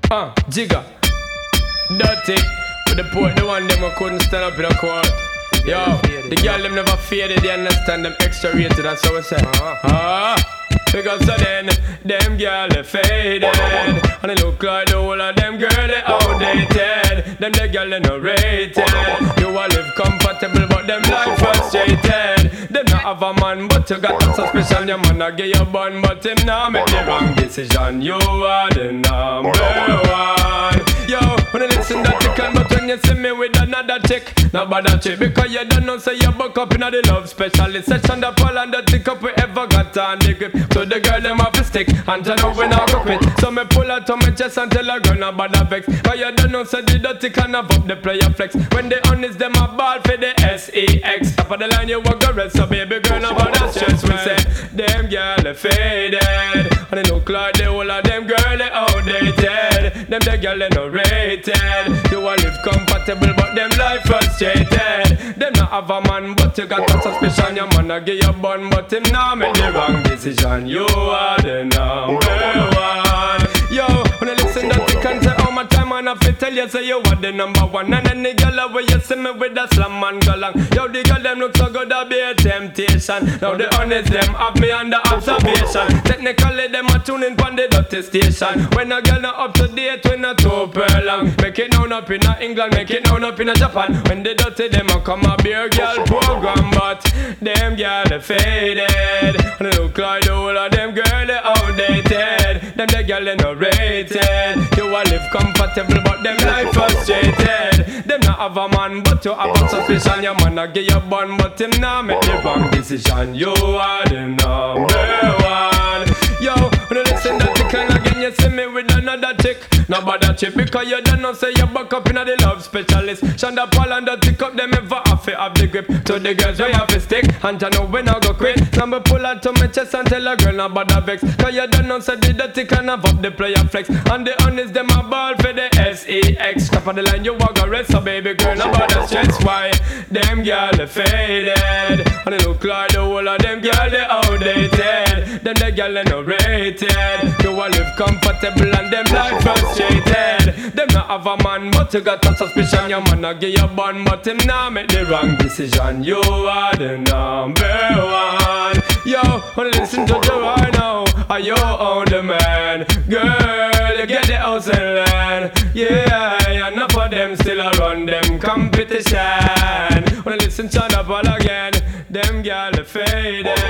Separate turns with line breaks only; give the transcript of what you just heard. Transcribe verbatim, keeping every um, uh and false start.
Uh, Jigga. Dirty. With the port, the one them who couldn't stand up in a court. Yo, the girl them never faded, they understand them extra rated, that's how we say. Ah, because so then, them girl they faded. And they look like the whole of them girl they outdated. Them the girl they no rated. You all live comfortable but them life frustrated. Them not have a man but you got that suspicion. Your man a give you bun but him not make the wrong decision. You are the number one. Yo, when you listen that you can, but when you see me with another chick, not bad that chick, because you don't know, say you buck up in the love specialist section, the fall and the tick up we ever got on the grip. So the girl them have to stick, and you know we not go quit. So me pull out on my chest and tell a girl not bad that vex, because you don't know, say the dirty can have up the player flex. When they honest, them a ball for the S E X. Top of the line you walk the rest, so baby girl not bad that stress. We say, them girl they faded, and they look like the whole of them girl they outdated. Them the girl they no rated. You all live comfortable but them life frustrated. Them not have a man but you got a suspicion. Your man a give you bun but him not make the wrong decision. You are the number one. Yo, when you listen that you can say how much time and I have to tell you say you are the number one. And any girl where you see me with a slam and go long. Yo, the girl them look so good that be a temptation. Now the honest them have me under observation. Technically them a tuning from the dirty station. When a girl not up to date we not too per long. Make it known up in a England, make it known up in a Japan. When they dirty them a come a beer girl program. But them girl they faded. And they look like the whole of them girl they outdated. Them the girl they no rated. You all live comfortable but them life frustrated. Them not have a man but you have a suspicion. Your man a give you bun but him not make the wrong decision. You are the number one. Yo, when you listen that you can again you see me with another chick. No bother chick because you don't know say you back up in the love specialist. Shonda Paul and the tick up them ever have to have the grip. To the girls where you have to stick and you know when I go quit. Number pull out to my chest and tell a girl no bother vex. Cause you don't know say the dirty can have up the player flex. And the honest them a ball for the S E X. Top of the line you walk a rest so baby girl no bother stress. Why? Them girl they faded. And they look like the whole of them girl they outdated. Them the girl they no rated. You all live comfortable and them life frustrated. Them not have a man but you got a suspicion. Your man a give you bun but him not make the wrong decision. You are the number one. Yo, wanna listen to you right now. Are you on the man? Girl, you get the house and land. Yeah, enough of them still a run them competition. Wanna listen to the ball again. Them girl they faded.